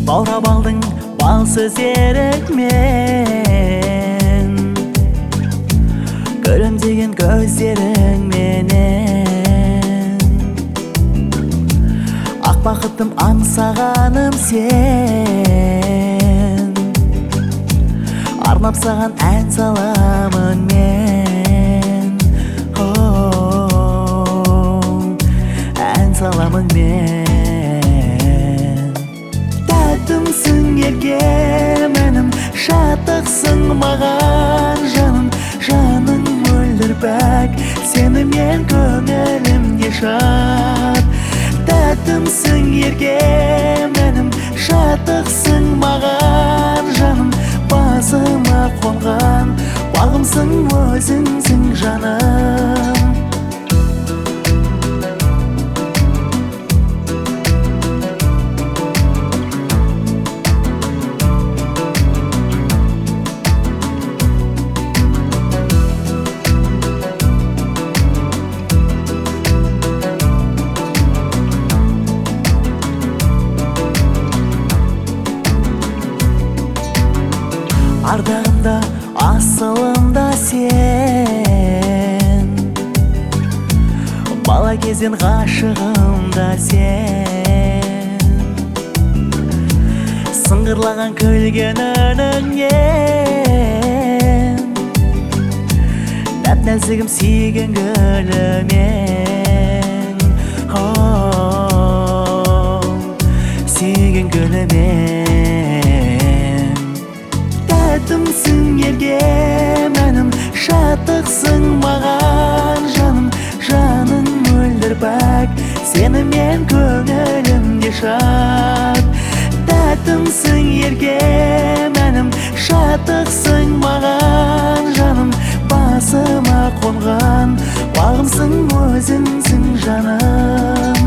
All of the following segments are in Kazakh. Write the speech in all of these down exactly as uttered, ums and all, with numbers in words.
баурап алдың балсыз ерікмен, көрем деген көздерің менен. Ақ бақытым аңсағаным сен, арнап саған ән саламын мен. Ән саламын мен. Тәттімсің еркемінім, шаттықсың маған жаным. Жаның мөлдір пәк, сені мен көңілімде шат. Тәттімсің еркемінім, шаттықсың маған жаным. Басыма қонған бағымсың, өзіңсің жаным. Ардағымда, асылымда сен, бала кезден ғашығымда сен. Сыңғырлаған күлген үніңнен, нәп-нәзігім сүйген гүлімен. Сүйген гүлімен. Тәттімсің еркемінім, шаттықсың маған жаным. Жаның мөлдір пәк, сені мен көңілімде шат. Тәттімсің еркемінім, шаттықсың маған жаным. Басыма қонған бағымсың, өзіңсің жаным.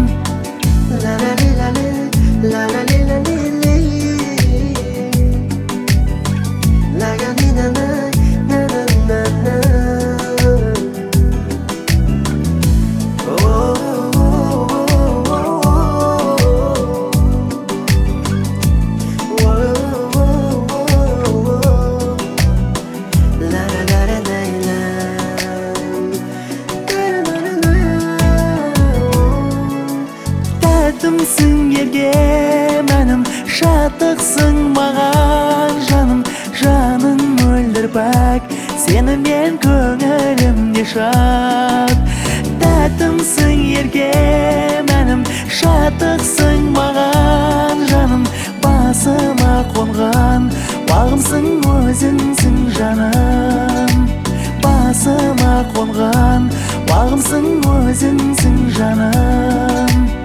Тәттімсің еркемінім, шаттықсың маған жаным. Жаның мөлдір пәк, сені мен көңілімде шат. Тәттімсің еркемінім, шаттықсың маған жаным. Басыма қонған бағымсың, өзіңсің жаным. Басыма қонған бағымсың, өзіңсің жаным.